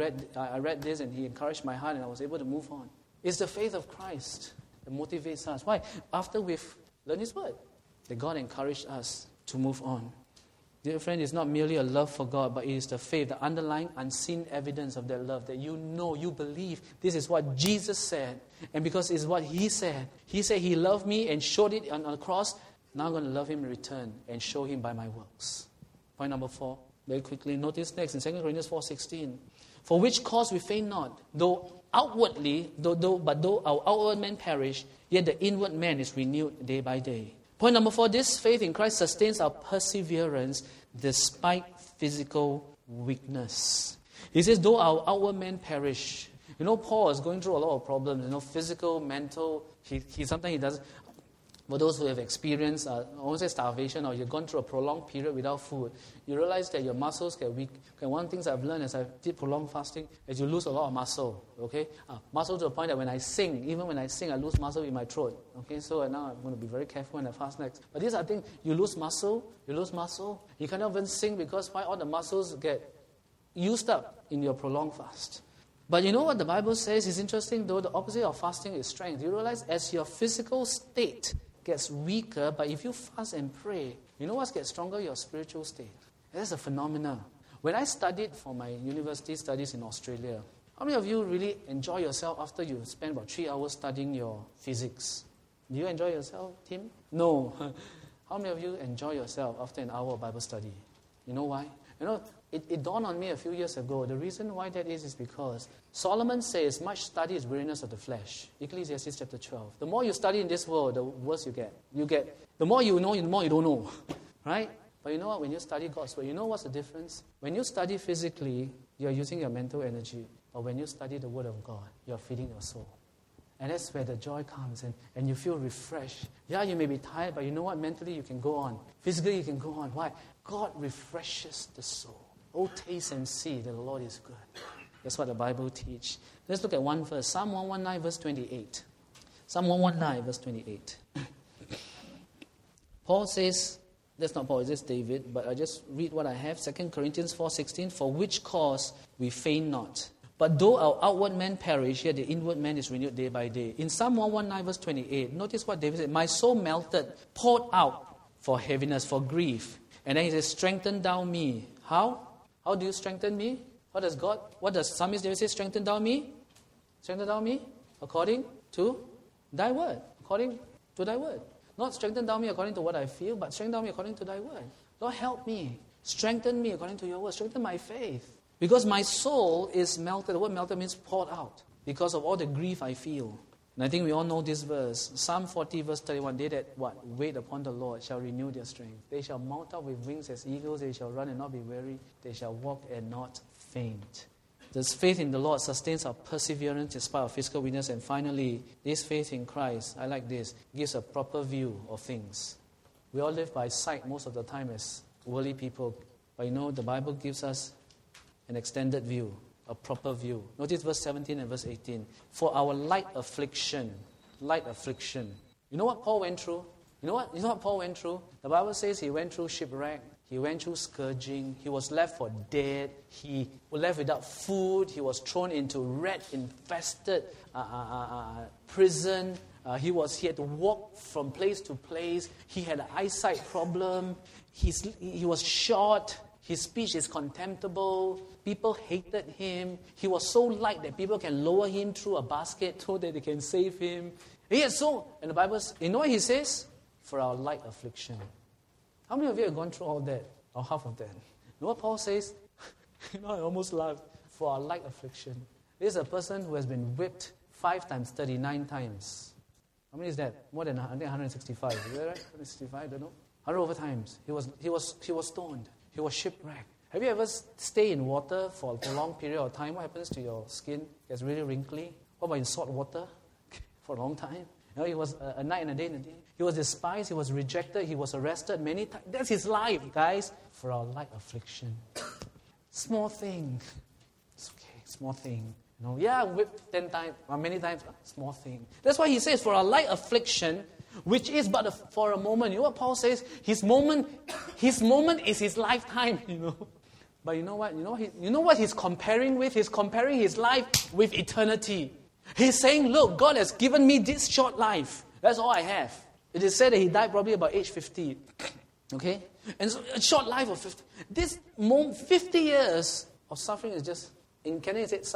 I read this and He encouraged my heart and I was able to move on. It's the faith of Christ that motivates us. Why? After we've learned His Word, that God encouraged us to move on. Dear friend, it's not merely a love for God, but it is the faith, the underlying unseen evidence of that love, that you know, you believe this is what Jesus said. And because it's what He said He loved me and showed it on the cross. Now I'm going to love Him in return and show Him by my works. Point number 4, very quickly. Notice next in 2 Corinthians 4:16. For which cause we faint not, though outwardly, though our outward man perish, yet the inward man is renewed day by day. Point number 4, this faith in Christ sustains our perseverance despite physical weakness. He says, though our outward man perish. You know, Paul is going through a lot of problems, physical, mental. Sometimes he does. For those who have experienced, I won't say starvation, or you've gone through a prolonged period without food, you realize that your muscles get weak. Okay, one of the things I've learned as I did prolonged fasting is you lose a lot of muscle. Okay, muscle to the point that when I sing, I lose muscle in my throat. Okay, so now I'm going to be very careful when I fast next. But these are things, you lose muscle. You cannot even sing because why? All the muscles get used up in your prolonged fast. But you know what the Bible says is interesting, though the opposite of fasting is strength. You realize as your physical state gets weaker, but if you fast and pray, you know what gets stronger? Your spiritual state. That's a phenomenon. When I studied for my university studies in Australia, how many of you really enjoy yourself after you spend about 3 hours studying your physics? Do you enjoy yourself, Tim? No. How many of you enjoy yourself after an hour of Bible study? You know why? It dawned on me a few years ago. The reason why that is because Solomon says, much study is weariness of the flesh. Ecclesiastes chapter 12. The more you study in this world, the worse you get. The more you know, the more you don't know. Right? But you know what? When you study God's word, you know what's the difference? When you study physically, you're using your mental energy. But when you study the word of God, you're feeding your soul. And that's where the joy comes and you feel refreshed. Yeah, you may be tired, but you know what? Mentally, you can go on. Physically, you can go on. Why? God refreshes the soul. Oh, taste and see that the Lord is good. That's what the Bible teaches. Let's look at one verse. Psalm 119, verse 28. Psalm 119, verse 28. Paul says, that's not Paul, it's David, but I just read what I have. 2 Corinthians 4:16, for which cause we faint not. But though our outward man perish, yet the inward man is renewed day by day. In Psalm 119, verse 28, notice what David said. My soul melted, poured out for heaviness, for grief. And then he says, strengthen thou me. How? How do you strengthen me? What does Psalmist David say? Strengthen thou me? Strengthen thou me? According to thy word. According to thy word. Not strengthen thou me according to what I feel, but strengthen thou me according to thy word. Lord, help me. Strengthen me according to your word. Strengthen my faith. Because my soul is melted. The word melted means poured out. Because of all the grief I feel. And I think we all know this verse. Psalm 40 verse 31. They that wait upon the Lord shall renew their strength. They shall mount up with wings as eagles. They shall run and not be weary. They shall walk and not faint. This faith in the Lord sustains our perseverance in spite of physical weakness. And finally, this faith in Christ, I like this, gives a proper view of things. We all live by sight most of the time as worldly people. But you know, the Bible gives us an extended view, a proper view. Notice verse 17 and verse 18. For our light affliction. You know what Paul went through? You know what Paul went through? The Bible says he went through shipwreck. He went through scourging. He was left for dead. He was left without food. He was thrown into rat-infested prison. He had to walk from place to place. He had an eyesight problem. He was short. His speech is contemptible. People hated him. He was so light that people can lower him through a basket so that they can save him. And the Bible, you know what he says? For our light affliction. How many of you have gone through all that? Or half of that? You know what Paul says? I almost laughed. For our light affliction. This is a person who has been whipped 5 times 39 times. How many is that? More than 165. Is that right? 165, I don't know. 100 over times. He was stoned. He was shipwrecked. Have you ever stayed in water for a long period of time? What happens to your skin? It's really wrinkly. What about in salt water? For a long time. It was a night and a day. He was despised. He was rejected. He was arrested many times. That's his life, guys. For our light affliction. Small thing. It's okay. Small thing. Whipped 10 times, many times. Small thing. That's why he says, for our light affliction, which is but for a moment. You know what Paul says? His moment is his lifetime, But you know what? You know what he's comparing with? He's comparing his life with eternity. He's saying, look, God has given me this short life. That's all I have. It is said that he died probably about age 50. Okay? And so a short life of 50. This 50 years of suffering is just, in Canada it's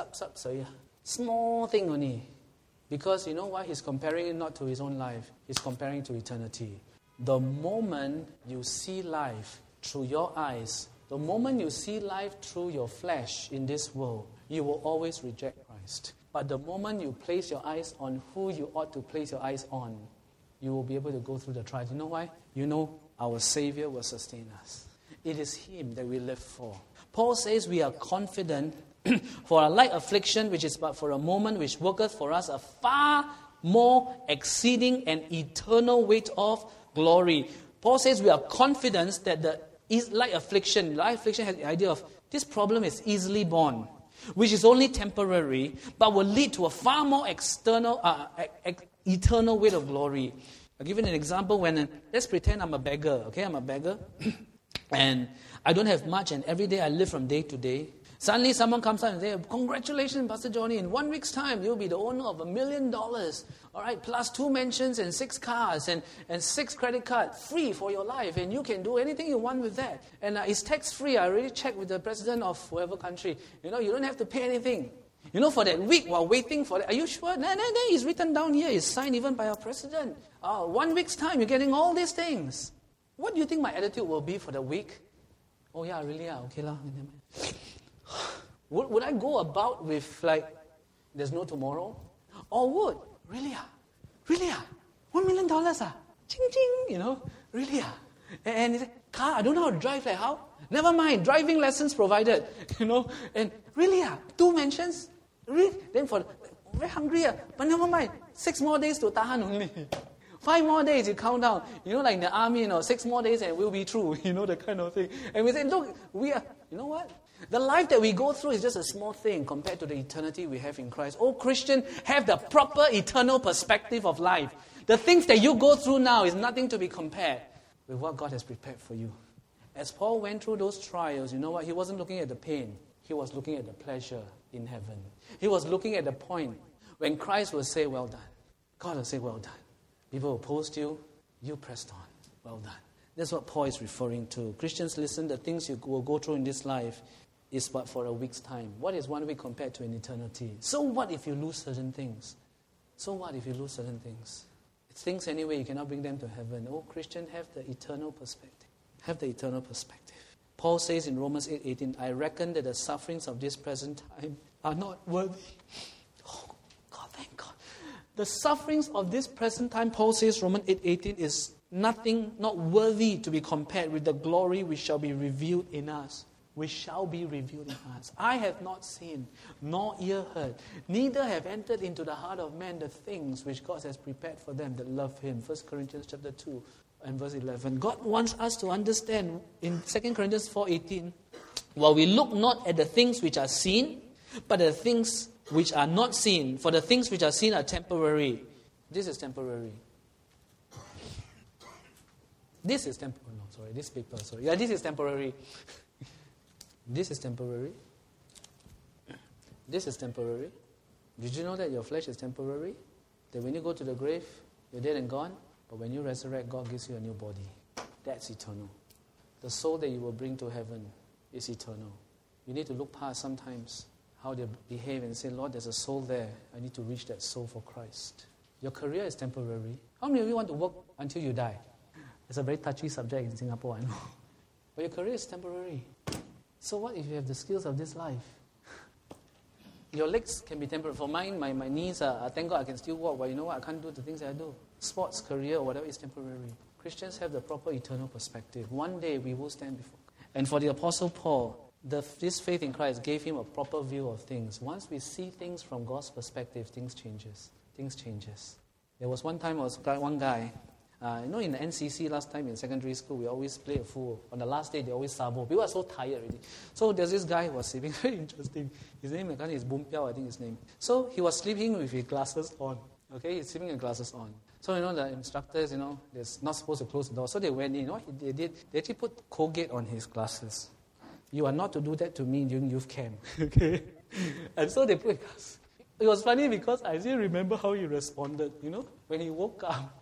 small thing only. Because you know why? He's comparing it not to his own life. He's comparing to eternity. The moment you see life through your eyes, the moment you see life through your flesh in this world, you will always reject Christ. But the moment you place your eyes on who you ought to place your eyes on, you will be able to go through the trials. You know why? You know our Savior will sustain us. It is Him that we live for. Paul says we are confident for our light affliction, which is but for a moment, which worketh for us a far more exceeding and eternal weight of glory. Paul says we are confident that the light affliction has the idea of this problem is easily borne, which is only temporary, but will lead to a far more eternal weight of glory. I'll give you an example. Let's pretend I'm a beggar. Okay, I'm a beggar, and I don't have much, and every day I live from day to day. Suddenly someone comes out and says, congratulations, Pastor Johnny, in 1 week's time, you'll be the owner of $1 million. All right, plus 2 mansions and 6 cars and 6 credit cards, free for your life. And you can do anything you want with that. And it's tax-free. I already checked with the president of whoever country. You don't have to pay anything. For that week while waiting for that. Are you sure? No, it's written down here. It's signed even by our president. 1 week's time, you're getting all these things. What do you think my attitude will be for the week? Oh yeah, really? Okay lah. Would I go about with like, there's no tomorrow? Or would? Really? Really? $1 million? Ching ching, really? And he said, car, I don't know how to drive, like how? Never mind, driving lessons provided, and really? 2 mansions? Really? Then very hungry, but never mind, 6 more days to tahan only. 5 more days, you count down. Like in the army, 6 more days and we'll be through, the kind of thing. And we say, look, we are, you know what? The life that we go through is just a small thing compared to the eternity we have in Christ. Oh, Christian, have the proper eternal perspective of life. The things that you go through now is nothing to be compared with what God has prepared for you. As Paul went through those trials, you know what? He wasn't looking at the pain. He was looking at the pleasure in heaven. He was looking at the point when Christ will say, well done. God will say, well done. People will post you, you pressed on. Well done. That's what Paul is referring to. Christians, listen, the things you will go through in this life is but for a week's time. What is 1 week compared to an eternity? So what if you lose certain things? So what if you lose certain things? It's things anyway, you cannot bring them to heaven. Oh, Christian, have the eternal perspective. Have the eternal perspective. Paul says in Romans 8:18, I reckon that the sufferings of this present time are not worthy. Oh, God, thank God. The sufferings of this present time, Paul says, Romans 8:18, is nothing, not worthy to be compared with the glory which shall be revealed in us. Which shall be revealed in us. I have not seen, nor ear heard, neither have entered into the heart of man the things which God has prepared for them that love Him. 1 Corinthians chapter 2 and verse 11. God wants us to understand in 2 Corinthians 4:18, while we look not at the things which are seen, but the things which are not seen. For the things which are seen are temporary. This is temporary. This is temporary. No, sorry, this paper, sorry. Yeah, this is temporary. This is temporary. This is temporary. Did you know that your flesh is temporary? That when you go to the grave, you're dead and gone. But when you resurrect, God gives you a new body. That's eternal. The soul that you will bring to heaven is eternal. You need to look past sometimes how they behave and say, Lord, there's a soul there. I need to reach that soul for Christ. Your career is temporary. How many of you want to work until you die? It's a very touchy subject in Singapore, I know. But your career is temporary. So what if you have the skills of this life? Your legs can be temporary. For mine, my knees are, thank God I can still walk, but you know what? I can't do the things that I do. Sports, career, or whatever is temporary. Christians have the proper eternal perspective. One day we will stand before. And for the Apostle Paul, this faith in Christ gave him a proper view of things. Once we see things from God's perspective, things changes. Things changes. There was one time, one guy, in the NCC last time in secondary school, we always play a fool. On the last day, they always sabo. People are so tired already. So there's this guy who was sleeping, very interesting. His name is Boom Piao, I think his name. So he was sleeping with his glasses on. Okay, he's sleeping with glasses on. So, the instructors, they're not supposed to close the door. So they went in, they actually put Colgate on his glasses. You are not to do that to me during youth camp. Okay? And so they put glasses. It was funny because I still remember how he responded, when he woke up.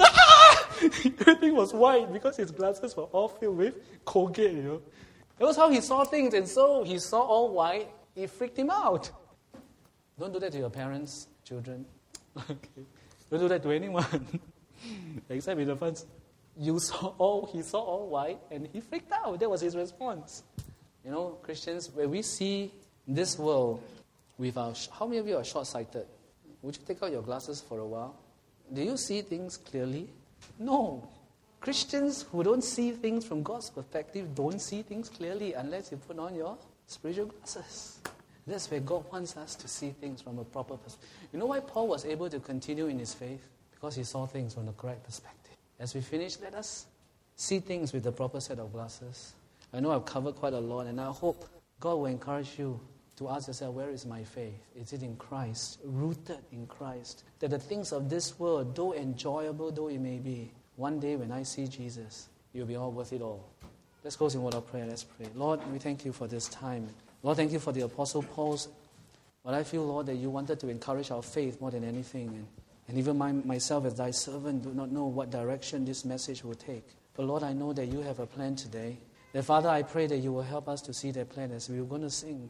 Everything was white because his glasses were all filled with Colgate, That was how he saw things, and so he saw all white. It freaked him out. Don't do that to your parents, children. Okay. Don't do that to anyone. Except in the first. He saw all white, and he freaked out. That was his response. Christians, when we see this world with how many of you are short-sighted? Would you take out your glasses for a while? Do you see things clearly? No. Christians who don't see things from God's perspective don't see things clearly unless you put on your spiritual glasses. That's where God wants us to see things from a proper perspective. You know why Paul was able to continue in his faith? Because he saw things from the correct perspective. As we finish, let us see things with the proper set of glasses. I know I've covered quite a lot, and I hope God will encourage you to ask yourself, where is my faith? Is it in Christ, rooted in Christ? That the things of this world, though enjoyable though it may be, one day when I see Jesus, it will be all worth it all. Let's close in word of prayer. Let's pray. Lord, we thank you for this time. Lord, thank you for the Apostle Paul's. But I feel, Lord, that you wanted to encourage our faith more than anything. And even myself as thy servant do not know what direction this message will take. But Lord, I know that you have a plan today. That, Father, I pray that you will help us to see that plan as we're going to sing.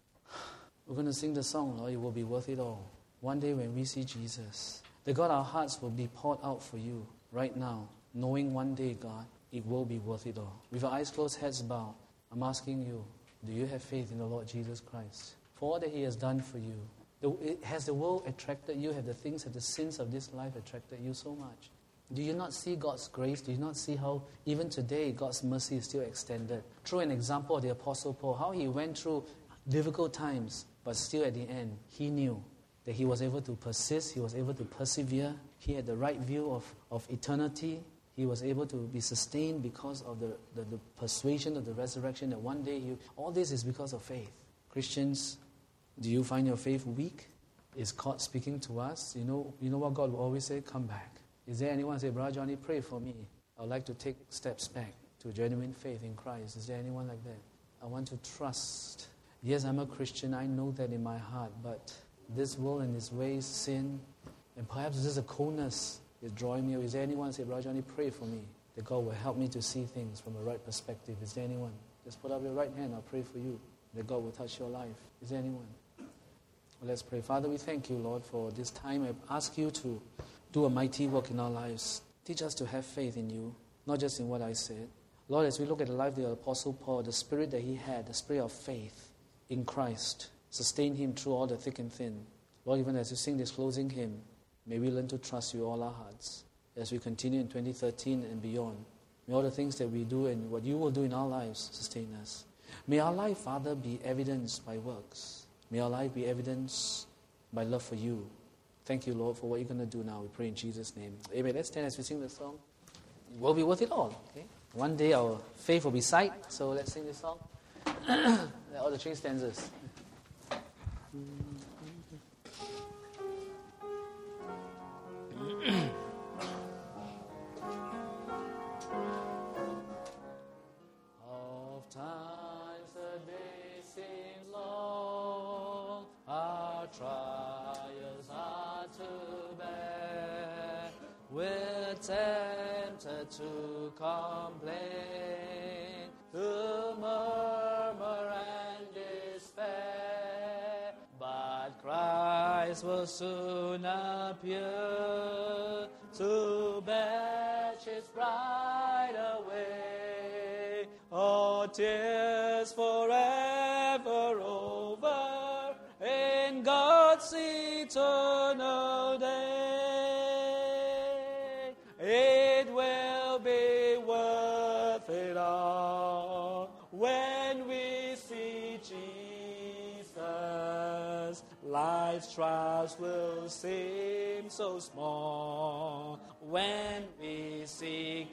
We're going to sing the song, Lord, it will be worth it all. One day when we see Jesus, that God, our hearts will be poured out for you right now, knowing one day, God, it will be worth it all. With our eyes closed, heads bowed, I'm asking you, do you have faith in the Lord Jesus Christ? For all that He has done for you. Has the world attracted you? Have the sins of this life attracted you so much? Do you not see God's grace? Do you not see how even today God's mercy is still extended? Through an example of the Apostle Paul, how he went through difficult times, but still at the end, he knew that he was able to persist, he was able to persevere, he had the right view of eternity, he was able to be sustained because of the persuasion of the resurrection that one day, all this is because of faith. Christians, do you find your faith weak? Is God speaking to us? You know what God will always say? Come back. Is there anyone say, Brother Johnny, pray for me. I would like to take steps back to genuine faith in Christ. Is there anyone like that? I want to trust. Yes, I'm a Christian. I know that in my heart. But this world and its ways, sin, and perhaps this is a coldness is drawing me. Is there anyone say, Brother Johnny, pray for me, that God will help me to see things from a right perspective? Is there anyone? Just put up your right hand. I'll pray for you, that God will touch your life. Is there anyone? Well, let's pray. Father, we thank you, Lord, for this time. I ask you to do a mighty work in our lives. Teach us to have faith in you, not just in what I said. Lord, as we look at the life of the Apostle Paul, the spirit that he had, the spirit of faith in Christ, sustained him through all the thick and thin. Lord, even as we sing this closing hymn, may we learn to trust you all our hearts. As we continue in 2013 and beyond, may all the things that we do and what you will do in our lives sustain us. May our life, Father, be evidenced by works. May our life be evidenced by love for you. Thank you, Lord, for what you're going to do now. We pray in Jesus' name. Amen. Let's stand as we sing this song. It will be worth it all. Okay? One day our faith will be sight. So let's sing this song. All the three stanzas. Of times the day seems long, our trials are to bear. We're tempted to complain, to murmur and despair, but Christ will soon appear to batch His bride away. Oh, tears forever over in God's eternal day. It will be worth it all when we see Jesus. Life's trials will seem so small when we see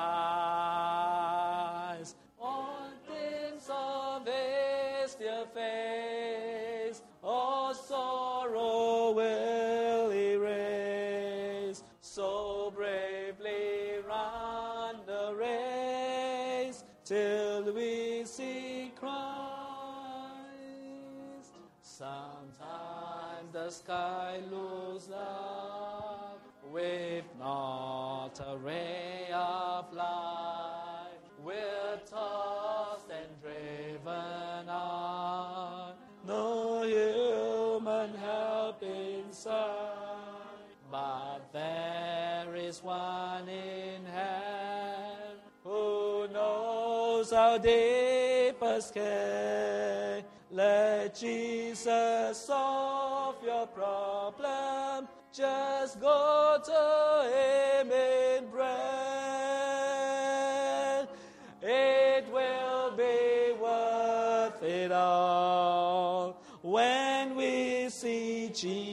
Christ. On glimpse of His dear face, all sorrow will erase. So bravely run the race till we see Christ. Sometimes the sky looks dark with not a ray of light. We're tossed and driven on, no human help in sight. But there is one in heaven who knows our deepest care. Let Jesus solve your problem. Just go to Him in prayer. It will be worth it all when we see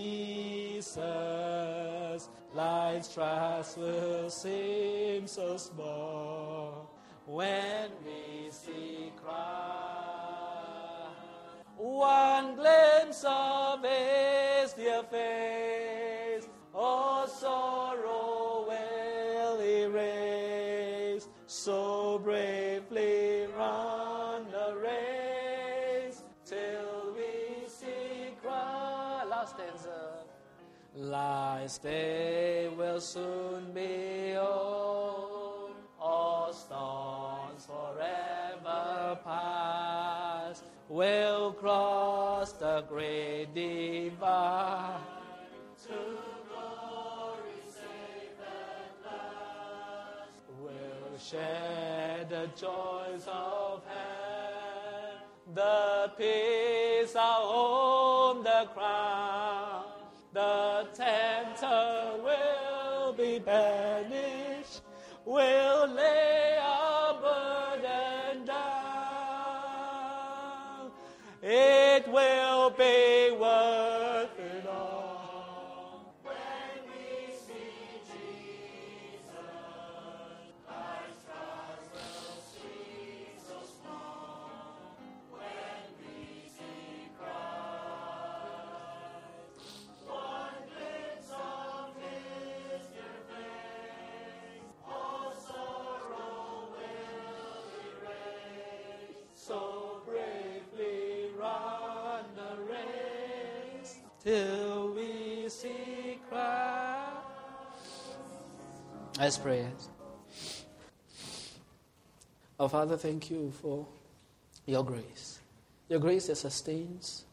Jesus. Life's trials will seem so small when we see Christ. One glimpse of His dear face, all sorrow will erase. So bravely run the race till we see Christ. Last stanza. Life's day will soon be o'er, all storms forever past. We'll cross the great divide to glory safe at last. We'll share the joys of heaven. The peace on the crown, the tempter will be banished, will lay our burden down. It will be worth it all. When we see Jesus, life's trials will seem so small. When we see Christ, one glimpse of His dear face, all sorrow will erase. So bravely run the race till we see Christ. Let's pray. Our Father, thank you for your grace. Your grace that sustains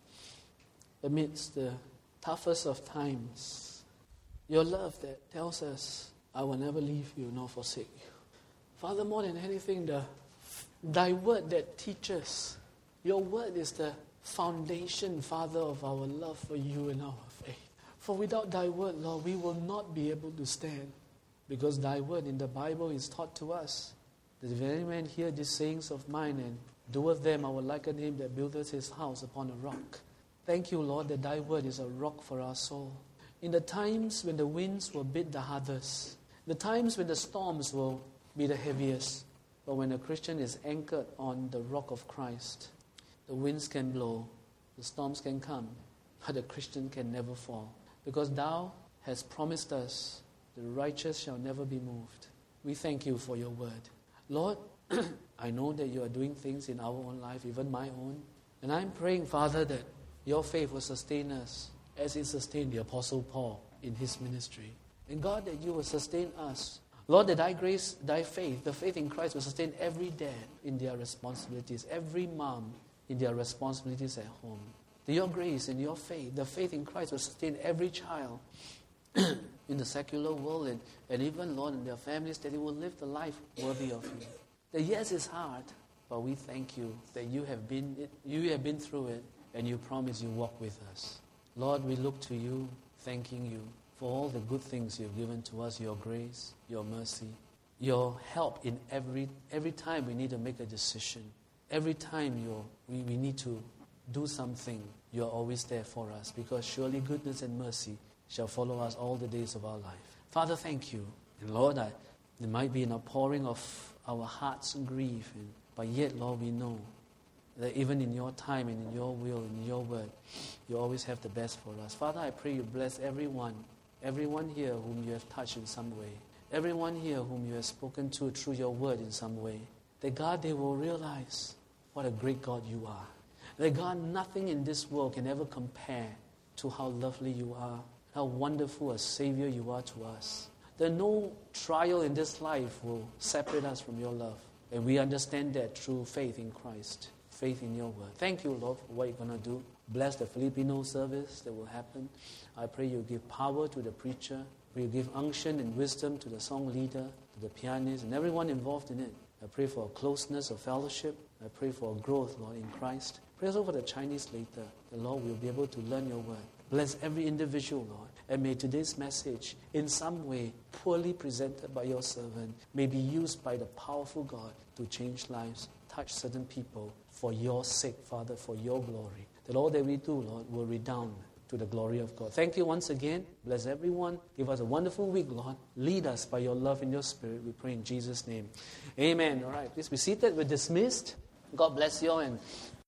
amidst the toughest of times. Your love that tells us, I will never leave you nor forsake you. Father, more than anything, thy word that teaches. Your word is the foundation, Father, of our love for you and our faith. For without thy word, Lord, we will not be able to stand. Because thy word in the Bible is taught to us. That if any man hear these sayings of mine and doeth them, I will liken him that buildeth his house upon a rock. Thank you, Lord, that thy word is a rock for our soul. In the times when the winds will beat the hardest, the times when the storms will be the heaviest, but when a Christian is anchored on the rock of Christ, the winds can blow, the storms can come, but a Christian can never fall. Because thou hast promised us, the righteous shall never be moved. We thank you for your word. Lord, I know that you are doing things in our own life, even my own. And I'm praying, Father, that your faith will sustain us as it sustained the Apostle Paul in his ministry. And God, that you will sustain us. Lord, that thy grace, thy faith, the faith in Christ will sustain every dad in their responsibilities, every mom in their responsibilities at home. That your grace and your faith, the faith in Christ will sustain every child in the secular world and even, Lord, in their families, that they will live the life worthy of you. That yes, it's hard, but we thank you that you have been through it, and you promise you walk with us. Lord, we look to you, thanking you for all the good things you've given to us, your grace, your mercy, your help in every time we need to make a decision. Every time we need to do something, you're always there for us, because surely goodness and mercy shall follow us all the days of our life. Father, thank you. And Lord, there might be an outpouring of our hearts and grief, but yet, Lord, we know that even in your time and in your will and in your word, you always have the best for us. Father, I pray you bless everyone here whom you have touched in some way, everyone here whom you have spoken to through your word in some way, that God, they will realize what a great God you are. That God, nothing in this world can ever compare to how lovely you are, how wonderful a Savior you are to us. That no trial in this life will separate us from your love. And we understand that through faith in Christ, faith in your word. Thank you, Lord, for what you're going to do. Bless the Filipino service that will happen. I pray you give power to the preacher. You give unction and wisdom to the song leader, to the pianist, and everyone involved in it. I pray for a closeness of fellowship. I pray for a growth, Lord, in Christ. Pray also for the Chinese later. The Lord will be able to learn your word. Bless every individual, Lord. And may today's message, in some way, poorly presented by your servant, may be used by the powerful God to change lives, touch certain people for your sake, Father, for your glory. That all that we do, Lord, will redound to the glory of God. Thank you once again. Bless everyone. Give us a wonderful week, Lord. Lead us by your love and your spirit. We pray in Jesus' name. Amen. All right, please be seated. We're dismissed. God bless you all, and